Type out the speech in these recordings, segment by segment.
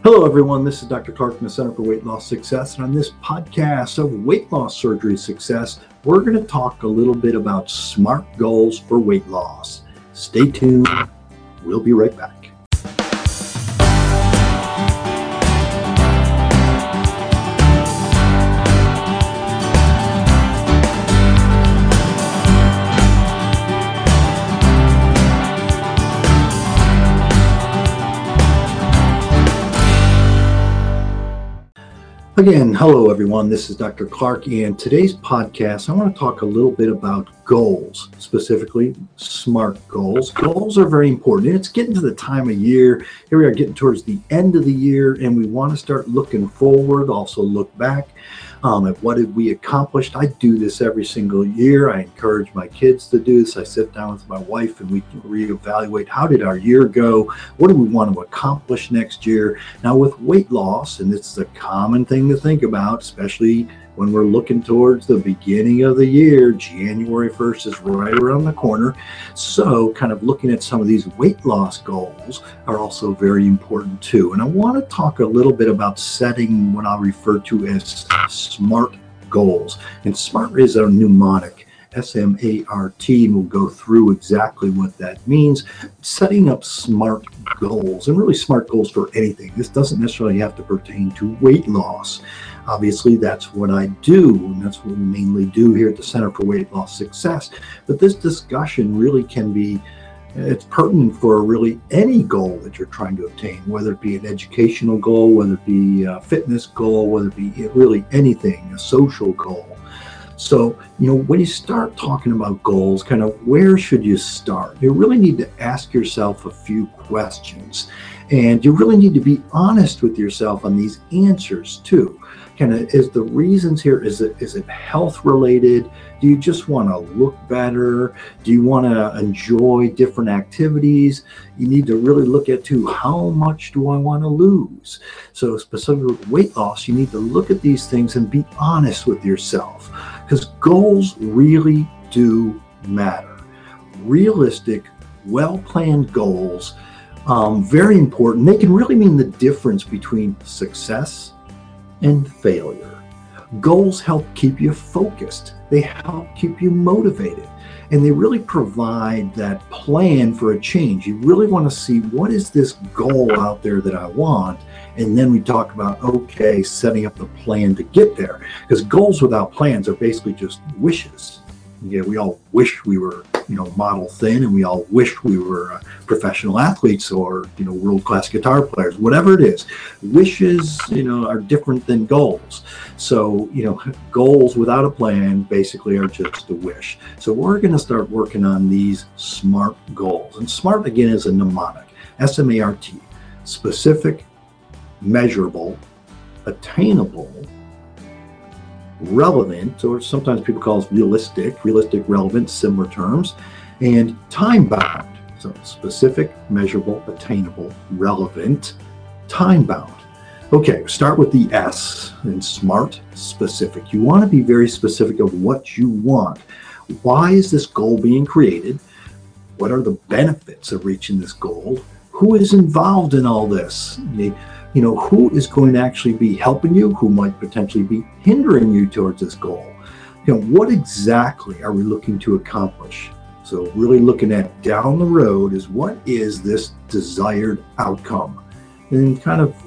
Hello, everyone. This is Dr. Clark from the Center for Weight Loss Success. And on this podcast of weight loss surgery success, we're going to talk a little bit about SMART goals for weight loss. Stay tuned. We'll be right back. Again, hello everyone, this is Dr. Clark, and today's podcast, I want to talk a little bit about goals, specifically SMART goals. Goals are very important. It's getting to the time of year. Here we are getting towards the end of the year, and we want to start looking forward, also look back at what did we accomplish. I do this every single year. I encourage my kids to do this. I sit down with my wife and we reevaluate how did our year go? What do we want to accomplish next year? Now with weight loss, and it's a common thing to think about, especially when we're looking towards the beginning of the year. January 1st is right around the corner. So kind of looking at some of these weight loss goals are also very important too. And I want to talk a little bit about setting what I'll refer to as SMART goals. And SMART is a mnemonic, S-M-A-R-T, and we'll go through exactly what that means. Setting up SMART goals, and really SMART goals for anything. This doesn't necessarily have to pertain to weight loss. Obviously, that's what I do, and that's what we mainly do here at the Center for Weight Loss Success. But this discussion really can be, it's pertinent for really any goal that you're trying to obtain, whether it be an educational goal, whether it be a fitness goal, whether it be really anything, a social goal. So, when you start talking about goals, kind of where should you start? You really need to ask yourself a few questions, and you really need to be honest with yourself on these answers too. Kind of, is the reasons here, is it health related? Do you just want to look better? Do you want to enjoy different activities? You need to really look at too, how much do I want to lose? So specifically with weight loss, you need to look at these things and be honest with yourself, because goals really do matter. Realistic, well-planned goals, very important. They can really mean the difference between success and failure. Goals help keep you focused. They help keep you motivated. And they really provide that plan for a change. You really want to see, what is this goal out there that I want? And then we talk about, okay, setting up the plan to get there. Because goals without plans are basically just wishes. Yeah, we all wish we were, model thin, and we all wish we were professional athletes or, world-class guitar players, whatever it is. Wishes, are different than goals. So, goals without a plan basically are just a wish. So we're going to start working on these SMART goals. And SMART, again, is a mnemonic, S-M-A-R-T, specific, measurable, attainable, relevant, or sometimes people call it realistic, relevant, similar terms, and time-bound. So specific, measurable, attainable, relevant, time-bound. Okay, start with the S in SMART, specific. You want to be very specific of what you want. Why is this goal being created? What are the benefits of reaching this goal? Who is involved in all this? Who is going to actually be helping you? Who might potentially be hindering you towards this goal? What exactly are we looking to accomplish? So really looking at down the road is, what is this desired outcome? And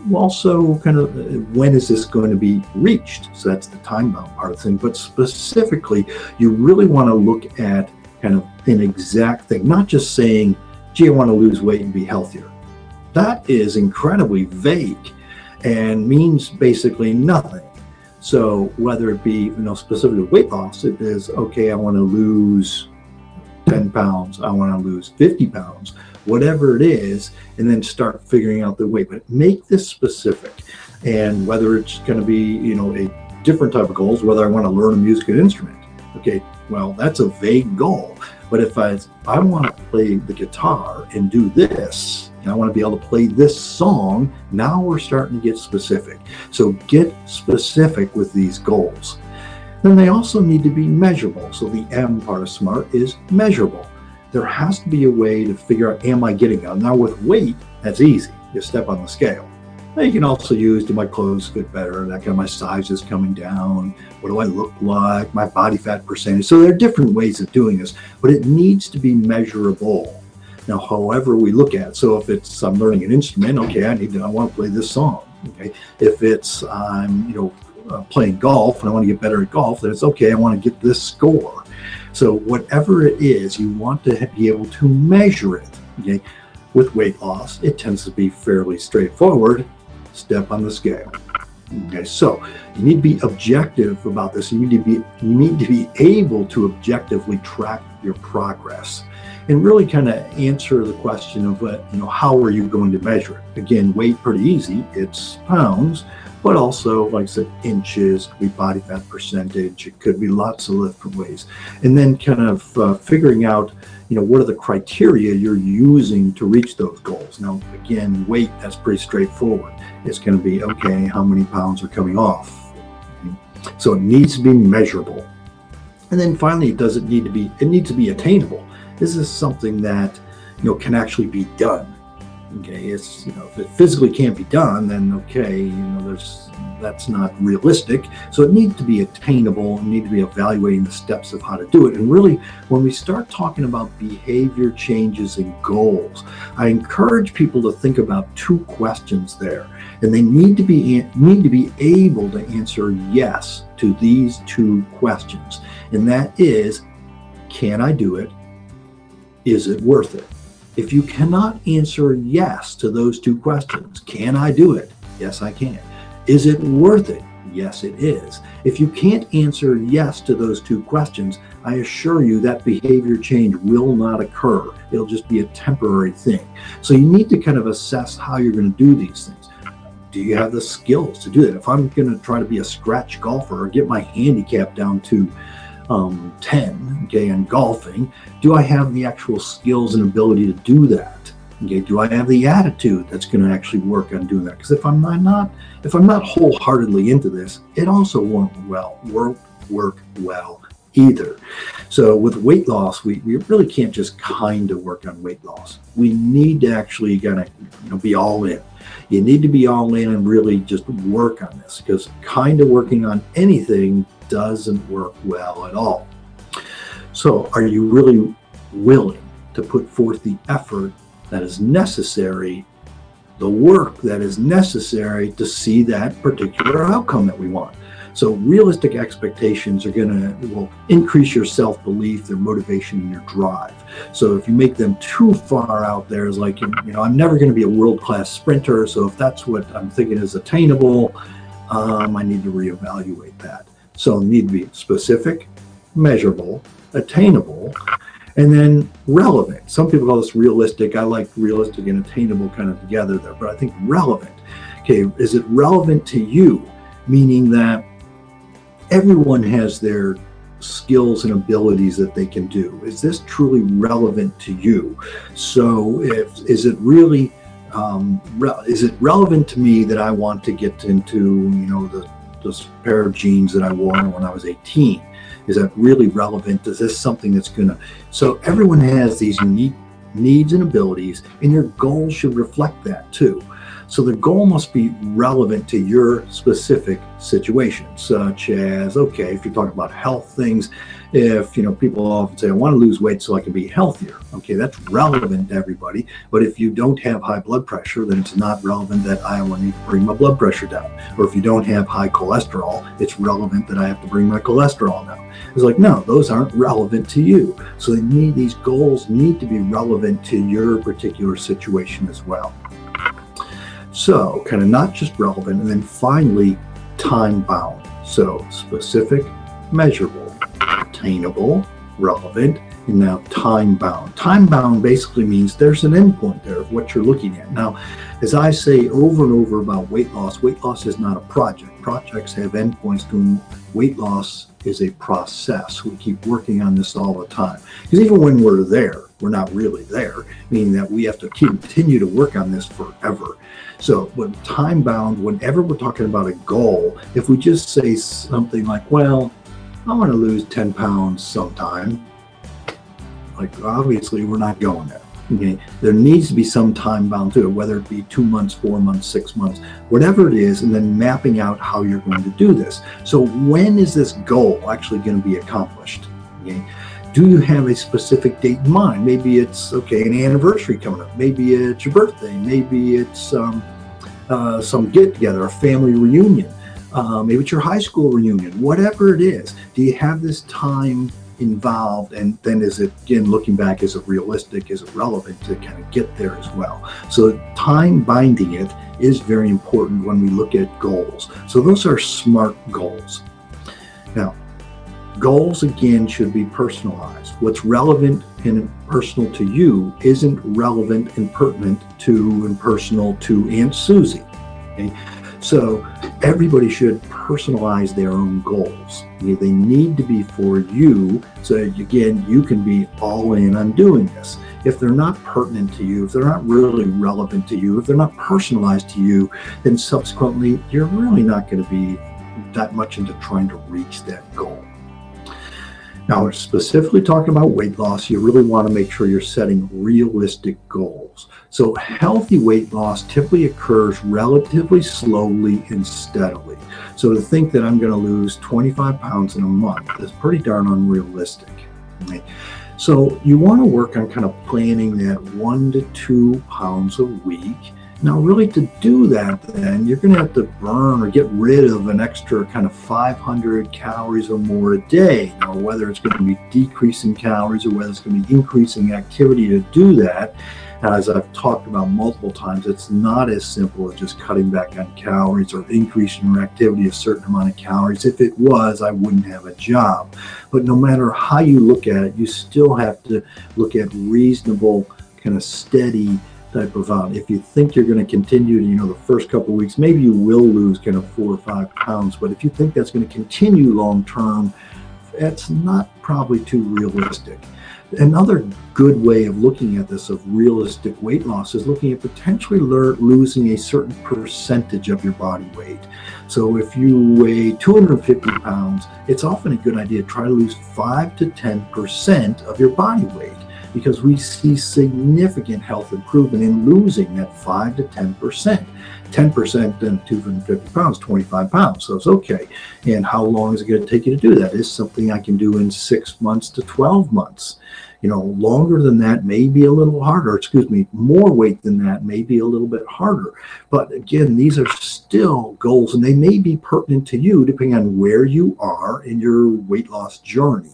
when is this going to be reached? So that's the time-bound part of the thing. But specifically, you really want to look at kind of an exact thing, not just saying, gee, I want to lose weight and be healthier. That is incredibly vague and means basically nothing. So whether it be, specifically weight loss, it is, okay, I want to lose 10 pounds, I want to lose 50 pounds, whatever it is, and then start figuring out the way. But make this specific. And whether it's going to be, a different type of goals, whether I want to learn a musical instrument. Okay, well, that's a vague goal. But if I want to play the guitar and do this, and I want to be able to play this song, now we're starting to get specific. So get specific with these goals. Then they also need to be measurable. So the M part of SMART is measurable. There has to be a way to figure out, am I getting out? Now with weight, that's easy. You step on the scale. You can also use, do my clothes fit better? That kind of, my size is coming down. What do I look like? My body fat percentage. So there are different ways of doing this, but it needs to be measurable. Now, however we look at it. So if it's, I'm learning an instrument, okay, I want to play this song. Okay. If it's, I'm, playing golf and I want to get better at golf, then it's okay, I want to get this score. So whatever it is, you want to be able to measure it. Okay. With weight loss, it tends to be fairly straightforward. Step on the scale. Okay, so you need to be objective about this. You need to be able to objectively track your progress and really kind of answer the question of how are you going to measure it? Again, weight, pretty easy. It's pounds, but also, like I said, inches, could be body fat percentage. It could be lots of different ways. And then kind of figuring out, what are the criteria you're using to reach those goals? Now, again, weight, that's pretty straightforward. It's going to be, okay, how many pounds are coming off? So it needs to be measurable. And then finally, it needs to be attainable. This is something that, can actually be done. Okay, it's, if it physically can't be done, then okay, that's not realistic. So it needs to be attainable and need to be evaluating the steps of how to do it. And really, when we start talking about behavior changes and goals, I encourage people to think about two questions there. And they need to be able to answer yes to these two questions. And that is, can I do it? Is it worth it? If you cannot answer yes to those two questions, can I do it? Yes, I can. Is it worth it? Yes, it is. If you can't answer yes to those two questions, I assure you that behavior change will not occur. It'll just be a temporary thing. So you need to kind of assess how you're going to do these things. Do you have the skills to do that? If I'm going to try to be a scratch golfer or get my handicap down to 10, okay, in golfing, do I have the actual skills and ability to do that? Okay, do I have the attitude that's going to actually work on doing that? Because if I'm not wholeheartedly into this, it also won't work well either. So with weight loss, we really can't just kind of work on weight loss. We need to actually kind of be all in. You need to be all in and really just work on this, because kind of working on anything doesn't work well at all. So are you really willing to put forth the effort that is necessary, the work that is necessary to see that particular outcome that we want? So realistic expectations will increase your self-belief, their motivation, and your drive. So if you make them too far out there, it's like, I'm never going to be a world-class sprinter. So if that's what I'm thinking is attainable, I need to reevaluate that. So need to be specific, measurable, attainable, and then relevant. Some people call this realistic. I like realistic and attainable kind of together there, but I think relevant. Okay, is it relevant to you? Meaning that everyone has their skills and abilities that they can do. Is this truly relevant to you? So is it relevant to me that I want to get into, this pair of jeans that I wore when I was 18? Is that really relevant? Is this something that's so everyone has these unique needs and abilities, and your goals should reflect that too. So the goal must be relevant to your specific situation, such as, okay, if you're talking about health things, if, people often say, I want to lose weight so I can be healthier. Okay, that's relevant to everybody. But if you don't have high blood pressure, then it's not relevant that I need to bring my blood pressure down. Or if you don't have high cholesterol, it's relevant that I have to bring my cholesterol down. It's like, no, those aren't relevant to you. So these goals need to be relevant to your particular situation as well. So kind of not just relevant, and then finally, time bound. So specific, measurable, attainable, relevant, and now time bound. Time bound basically means there's an endpoint there of what you're looking at. Now, as I say over and over about weight loss is not a project. Projects have endpoints to them. Weight loss is a process. We keep working on this all the time. Because even when we're there, we're not really there, meaning that we have to continue to work on this forever. So when time bound, whenever we're talking about a goal, if we just say something like, well, I want to lose 10 pounds sometime, like obviously we're not going there. Okay, there needs to be some time bound to it, whether it be 2 months, 4 months, 6 months, whatever it is, and then mapping out how you're going to do this. So when is this goal actually going to be accomplished? Okay. Do you have a specific date in mind? Maybe it's, okay, an anniversary coming up. Maybe it's your birthday. Maybe it's some get together, a family reunion. Maybe it's your high school reunion. Whatever it is, do you have this time involved? And then is it, again, looking back, is it realistic? Is it relevant to kind of get there as well? So time binding it is very important when we look at goals. So those are SMART goals. Now, goals, again, should be personalized. What's relevant and personal to you isn't relevant and pertinent to and personal to Aunt Susie. Okay? So everybody should personalize their own goals. Okay? They need to be for you, so again, you can be all in on doing this. If they're not pertinent to you, if they're not really relevant to you, if they're not personalized to you, then subsequently, you're really not going to be that much into trying to reach that goal. Now, we're specifically talking about weight loss. You really want to make sure you're setting realistic goals. So healthy weight loss typically occurs relatively slowly and steadily. So to think that I'm going to lose 25 pounds in a month is pretty darn unrealistic. Okay? So you want to work on kind of planning that 1 to 2 pounds a week. Now, really, to do that, then you're going to have to burn or get rid of an extra kind of 500 calories or more a day. Now, whether it's going to be decreasing calories or whether it's going to be increasing activity to do that, as I've talked about multiple times, it's not as simple as just cutting back on calories or increasing your activity a certain amount of calories. If it was, I wouldn't have a job. But no matter how you look at it, you still have to look at reasonable, kind of steady type of if you think you're going to continue to, the first couple of weeks, maybe you will lose kind of 4 or 5 pounds, but if you think that's going to continue long term, that's not probably too realistic. Another good way of looking at this, of realistic weight loss, is looking at potentially losing a certain percentage of your body weight. So if you weigh 250 pounds, it's often a good idea to try to lose 5 to 10% of your body weight, because we see significant health improvement in losing that 5 to 10%. 10% then 250 pounds, 25 pounds. So it's okay. And how long is it going to take you to do that? Is something I can do in 6 months to 12 months. Longer than that may be a little harder. More weight than that may be a little bit harder. But again, these are still goals, and they may be pertinent to you depending on where you are in your weight loss journey.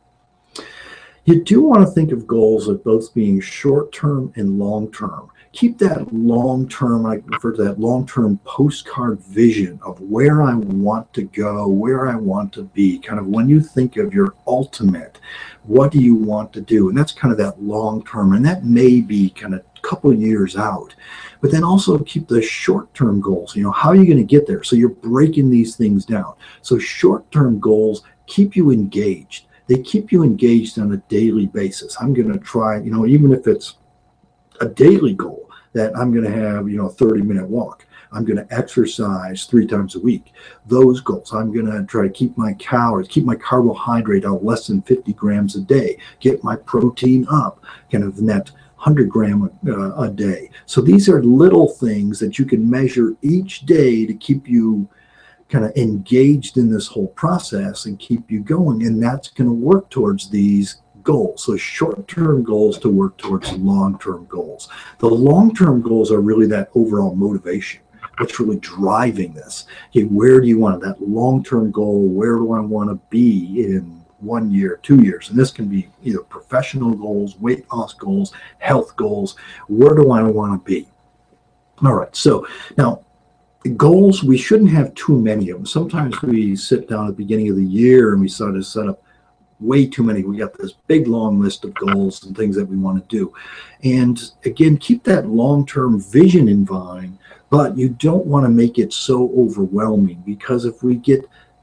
You do want to think of goals as both being short-term and long-term. Keep that long-term, I refer to that long-term postcard vision of where I want to go, where I want to be. Kind of when you think of your ultimate, what do you want to do? And that's kind of that long-term, and that may be kind of a couple of years out. But then also keep the short-term goals. How are you going to get there? So you're breaking these things down. So short-term goals keep you engaged. They keep you engaged on a daily basis. I'm going to try, even if it's a daily goal, that I'm going to have, a 30-minute walk. I'm going to exercise 3 times a week. Those goals. I'm going to try to keep my calories, keep my carbohydrate out less than 50 grams a day, get my protein up, kind of in that 100 gram a day. So these are little things that you can measure each day to keep you kind of engaged in this whole process and keep you going, and that's going to work towards these goals. So short-term goals to work towards long-term goals. The long-term goals are really that overall motivation. What's really driving this? Okay, where do you want that long-term goal? Where do I want to be in 1 year, 2 years? And this can be either professional goals, weight loss goals, health goals. Where do I want to be? All right, so now goals, we shouldn't have too many of them. Sometimes we sit down at the beginning of the year and we start to set up way too many. We got this big long list of goals and things that we want to do. And again, keep that long-term vision in mind, but you don't want to make it so overwhelming, because if we get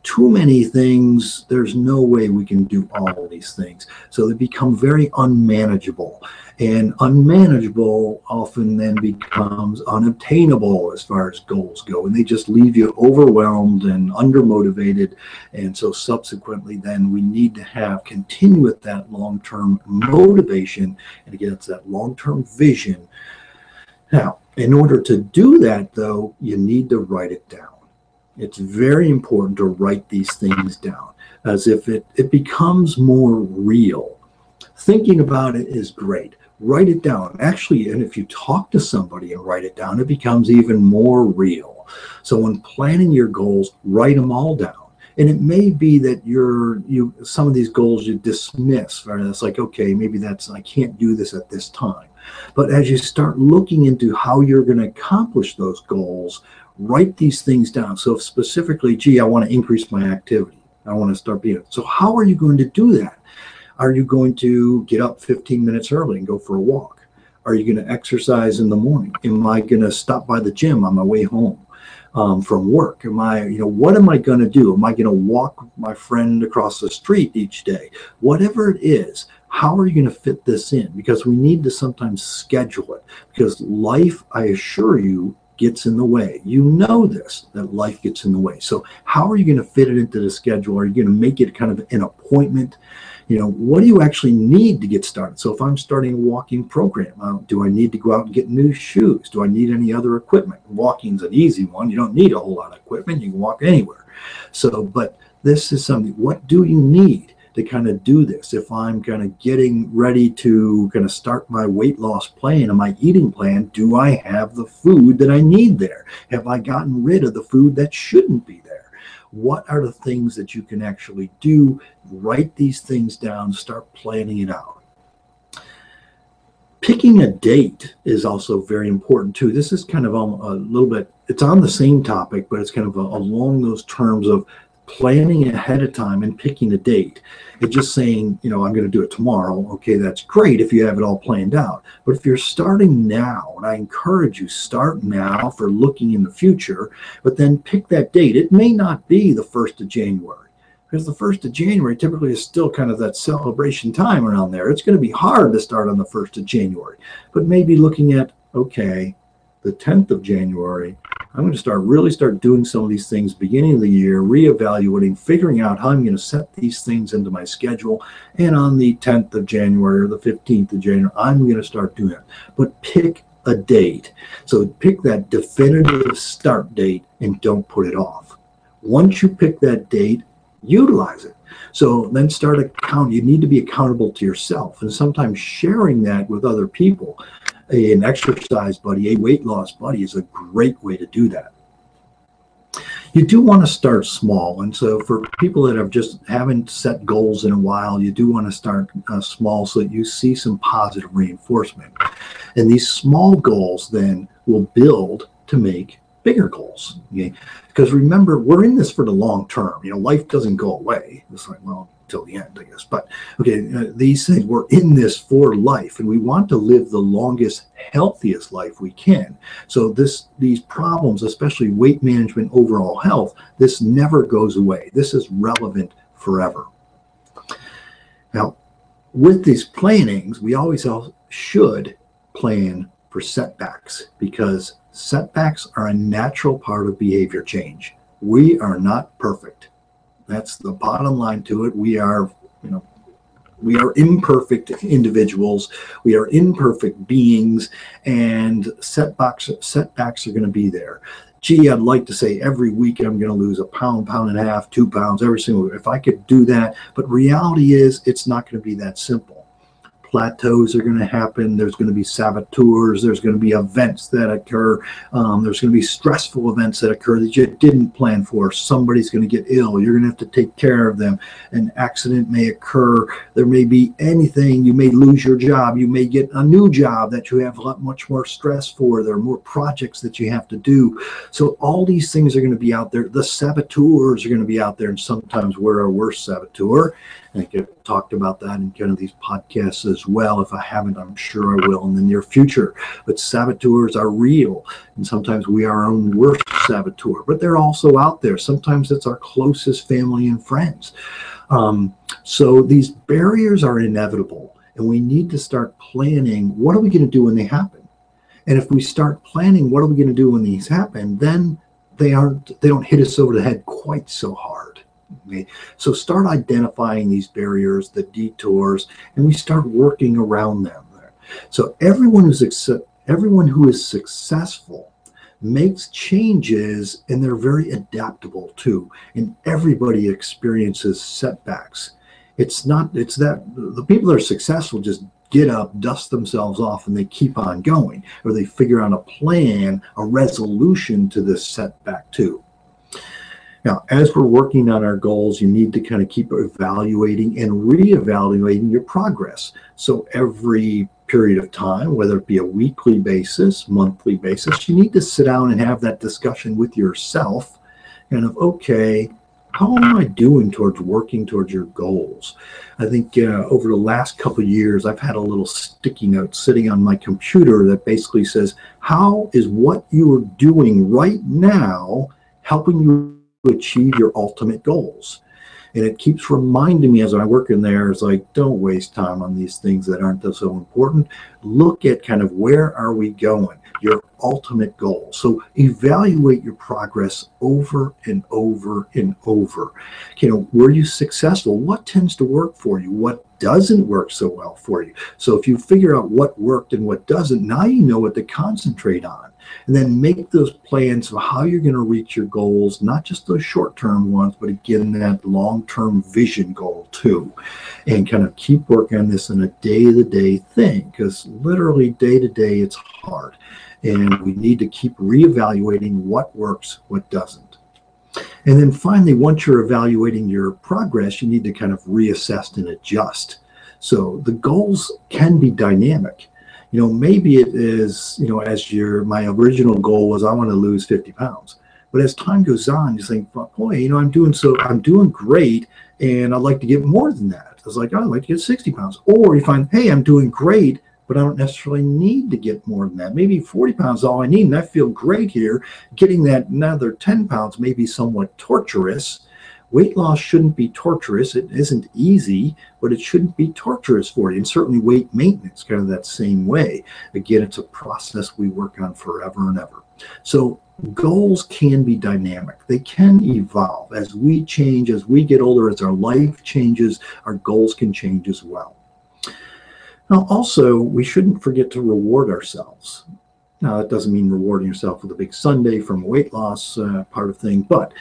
too many things, there's no way we can do all of these things. So they become very unmanageable. And unmanageable often then becomes unobtainable as far as goals go. And they just leave you overwhelmed and undermotivated. And so subsequently, then we need to continue with that long-term motivation. And again, it's that long-term vision. Now, in order to do that, though, you need to write it down. It's very important to write these things down, as if it becomes more real. Thinking about it is great. Write it down. Actually, and if you talk to somebody and write it down, it becomes even more real. So when planning your goals, write them all down. And it may be that some of these goals you dismiss, right? It's like, okay, maybe I can't do this at this time. But as you start looking into how you're going to accomplish those goals, write these things down. So specifically, gee, I want to increase my activity. I want to start being. So how are you going to do that? Are you going to get up 15 minutes early and go for a walk? Are you going to exercise in the morning? Am I going to stop by the gym on my way home from work? What am I going to do? Am I going to walk my friend across the street each day? Whatever it is, how are you going to fit this in? Because we need to sometimes schedule it, because life, I assure you, gets in the way. You know this, that life gets in the way. So how are you going to fit it into the schedule? Are you going to make it kind of an appointment? What do you actually need to get started? So if I'm starting a walking program, do I need to go out and get new shoes? Do I need any other equipment? Walking's an easy one. You don't need a whole lot of equipment. You can walk anywhere. So, but this is something, what do you need to kind of do this? If I'm kind of getting ready to kind of start my weight loss plan and my eating plan, do I have the food that I need there? Have I gotten rid of the food that shouldn't be there? What are the things that you can actually do? Write these things down, start planning it out. Picking a date is also very important too. This is kind of a little bit, it's on the same topic, but it's kind of along those terms of planning ahead of time and picking a date. It's just saying, I'm going to do it tomorrow. Okay, that's great if you have it all planned out. But if you're starting now, and I encourage you, start now for looking in the future, but then pick that date. It may not be the 1st of January, because the 1st of January typically is still kind of that celebration time around there. It's going to be hard to start on the 1st of January, but maybe looking at, okay, the 10th of January, I'm going to really start doing some of these things beginning of the year, reevaluating, figuring out how I'm going to set these things into my schedule. And on the 10th of January or the 15th of January, I'm going to start doing it. But pick a date. So pick that definitive start date and don't put it off. Once you pick that date, utilize it. So then start account. You need to be accountable to yourself, and sometimes sharing that with other people. An exercise buddy, a weight loss buddy is a great way to do that. You do want to start small. And so for people that haven't set goals in a while, you do want to start small so that you see some positive reinforcement. And these small goals then will build to make bigger goals. Okay? Because remember, we're in this for the long term. Life doesn't go away. It's like, well, till the end, I guess. But okay, these things, we're in this for life, and we want to live the longest, healthiest life we can. So these problems, especially weight management, overall health, this never goes away. This is relevant forever. Now, with these plannings, we always should plan for setbacks, because setbacks are a natural part of behavior change. We are not perfect. That's the bottom line to it. We are imperfect individuals. We are imperfect beings, and setbacks are going to be there. Gee, I'd like to say every week I'm going to lose a pound, pound and a half, 2 pounds every single week. If I could do that, but reality is it's not going to be that simple. Plateaus are going to happen. There's going to be saboteurs. There's going to be events that occur. There's going to be stressful events that occur that you didn't plan for. Somebody's going to get ill. You're going to have to take care of them. An accident may occur. There may be anything. You may lose your job. You may get a new job that you have a lot much more stress for. There are more projects that you have to do. So all these things are going to be out there. The saboteurs are going to be out there, and sometimes we're our worst saboteur. And talked about that in kind of these podcasts as well. If I haven't, I'm sure I will in the near future. But saboteurs are real, and sometimes we are our own worst saboteur, but they're also out there. Sometimes it's our closest family and friends. So these barriers are inevitable, and we need to start planning, what are we going to do when they happen? And if we start planning, what are we going to do when these happen, then they don't hit us over the head quite so hard. Okay? So start identifying these barriers, the detours, and we start working around them. So everyone who is successful makes changes, and they're very adaptable too. And everybody experiences setbacks. It's that the people that are successful just get up, dust themselves off, and they keep on going, or they figure out a plan, a resolution to this setback too. Now, as we're working on our goals, you need to kind of keep evaluating and reevaluating your progress. So every period of time, whether it be a weekly basis, monthly basis, you need to sit down and have that discussion with yourself, kind of, okay, how am I doing towards working towards your goals? I think over the last couple of years, I've had a little sticky note sitting on my computer that basically says, how is what you are doing right now helping you achieve your ultimate goals? And it keeps reminding me as I work in there, it's like, don't waste time on these things that aren't so important. Look at kind of where are we going, your ultimate goal. So evaluate your progress over and over and over. You know, were you successful? What tends to work for you? What doesn't work so well for you? So if you figure out what worked and what doesn't, now you know what to concentrate on. And then make those plans of how you're going to reach your goals, not just those short-term ones, but again, that long-term vision goal too. And kind of keep working on this in a day-to-day thing, because literally day-to-day it's hard. And we need to keep reevaluating what works, what doesn't. And then finally, once you're evaluating your progress, you need to kind of reassess and adjust. So the goals can be dynamic. You know, maybe it is, you know, my original goal was I want to lose 50 pounds. But as time goes on, you think, boy, you know, I'm doing great, and I'd like to get more than that. It's like, oh, I'd like to get 60 pounds. Or you find, hey, I'm doing great, but I don't necessarily need to get more than that. Maybe 40 pounds is all I need, and I feel great here. Getting that another 10 pounds may be somewhat torturous. Weight loss shouldn't be torturous. It isn't easy, but it shouldn't be torturous for you. And certainly weight maintenance, kind of that same way. Again, it's a process we work on forever and ever. So goals can be dynamic. They can evolve. As we change, as we get older, as our life changes, our goals can change as well. Now, also, we shouldn't forget to reward ourselves. Now, that doesn't mean rewarding yourself with a big sundae from a weight loss part of thing, but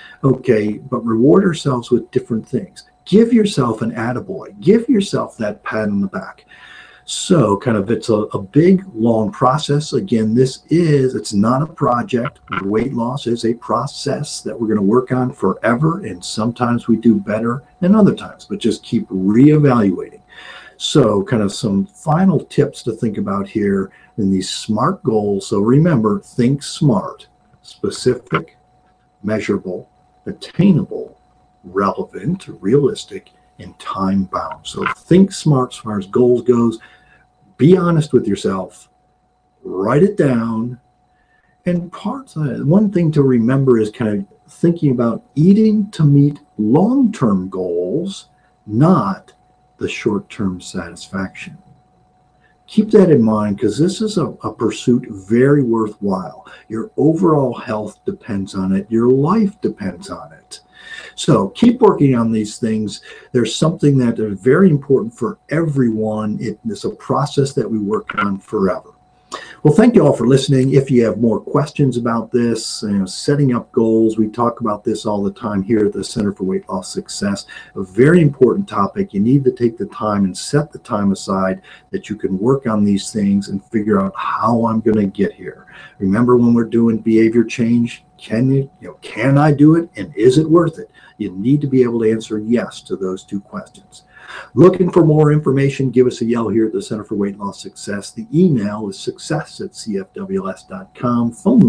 reward ourselves with different things. Give yourself an attaboy. Give yourself that pat on the back. So kind of it's a big, long process. Again, it's not a project. Weight loss is a process that we're going to work on forever, and sometimes we do better than other times, but just keep reevaluating. So kind of some final tips to think about here in these SMART goals. So remember, think SMART: specific, measurable, attainable, relevant, realistic, and time bound. So think SMART as far as goals goes. Be honest with yourself. Write it down. And one thing to remember is kind of thinking about eating to meet long-term goals, not the short-term satisfaction. Keep that in mind, because this is a pursuit very worthwhile. Your overall health depends on it. Your life depends on it. So keep working on these things. There's something that is very important for everyone. It is a process that we work on forever. Well, thank you all for listening. If you have more questions about this, setting up goals, we talk about this all the time here at the Center for Weight Loss Success. A very important topic. You need to take the time and set the time aside that you can work on these things and figure out how I'm going to get here. Remember, when we're doing behavior change, can I do it, and is it worth it? You need to be able to answer yes to those two questions. Looking for more information, give us a yell here at the Center for Weight Loss Success. The email is success@cfws.com. Phone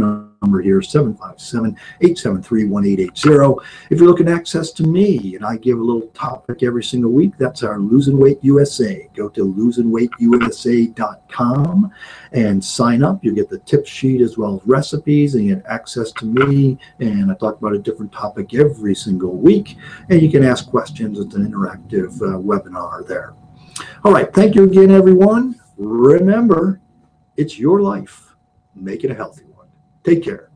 number here, 757-873-1880. If you're looking to access to me, and I give a little topic every single week, that's our Losing Weight USA. Go to losingweightusa.com and sign up. You'll get the tip sheet as well as recipes, and you get access to me. And I talk about a different topic every single week. And you can ask questions. It's an interactive webinar there. All right. Thank you again, everyone. Remember, it's your life. Make it a healthy one. Take care.